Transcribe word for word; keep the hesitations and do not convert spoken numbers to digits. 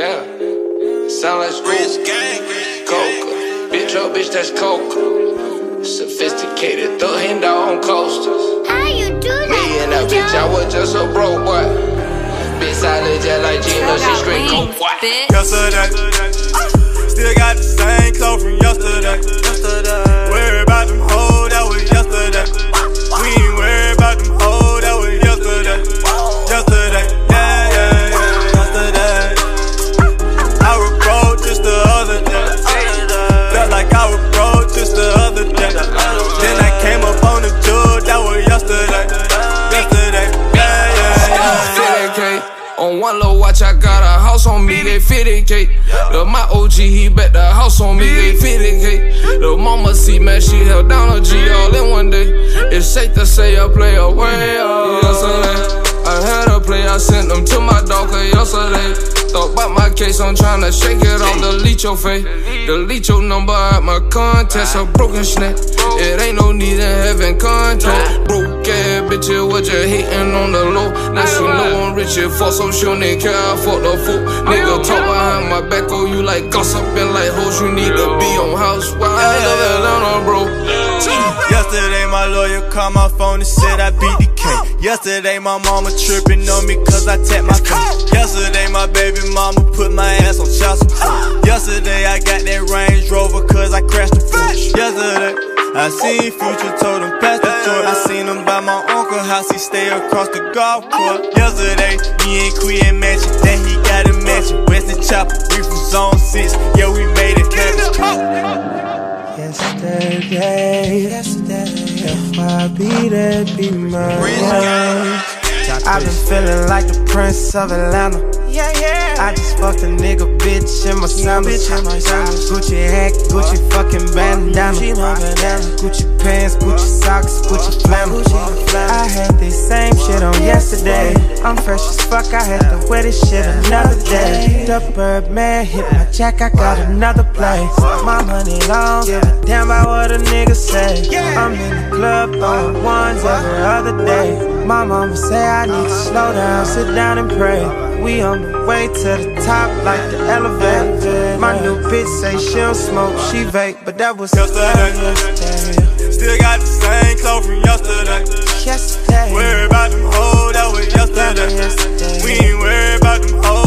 Damn. Sound like school. Coca. Bitch, your bitch, that's Coca. Sophisticated, thug hand on coasters. How you do that? Me and that bitch, I was just a broke boy. Bitch solid just like Gina, she straight coke boy. Yesterday, still got the same clothes from yesterday. Worry about them hoes, that was yesterday. We ain't worry about them hoes, that was yesterday. Yesterday, yeah, yeah, yeah, yesterday. I was broke just the other day. Felt like I was broke just the other day. Then I came up on the judge, that was yesterday. Yesterday, yeah, yeah, yeah. fifty K on one low watch, I got a house on me, they fifty K. The my O G, he bet the house on me, they fifty K. The mama see, man, she held down a G all in one day. It's safe to say I play away, oh, yesterday. I had a play, I sent them to my dog yesterday. Thought about my case, I'm tryna shake it off, delete your face. Delete your number out my contacts, a broken snap. It ain't no need in having contact. Broke ass bitches, what you hating on the low? Now she know I'm rich and fuck, so she don't even care, I fuck the fool. Nigga talk behind my back, oh you like gossiping like hoes. You need to be on house, why I love Atlanta, bro. Yesterday my lawyer called my phone and said I beat the case. Yesterday my mama tripping on me cause I tapped my face. Yesterday my baby mama put my ass on child support. Yesterday I got that Range Rover cause I crashed the Porsche. Yesterday I seen Future, told him pass the torch. I seen him by my uncle house, he stay across the golf course. Yesterday me and Queen matching, then he got a mansion. Weston Chopper, we from zone six, yeah we made it happen. Yesterday, yesterday, if I be there, be mine. I've been feeling like the Prince of Atlanta. Yeah, yeah. I just fucked a nigga bitch in my sandals. Gucci hat, Gucci fucking bandana. Gucci pants, Gucci socks, Gucci flannel. I had this same shit on yesterday. I'm fresh as fuck, I had to wear this shit another day. The Birdman hit my jack, I got another place. My money long, give a damn about what a nigga say. I'm in the club throwing ones every other day. My mama say I need to slow down, sit down and pray. We on the way to the top like the elevator. My new bitch say she don't smoke, she vape, but that was yesterday. Still got the same clothes from yesterday. Yesterday. Worry about them hoes, that was yesterday. We ain't worry about them hoes.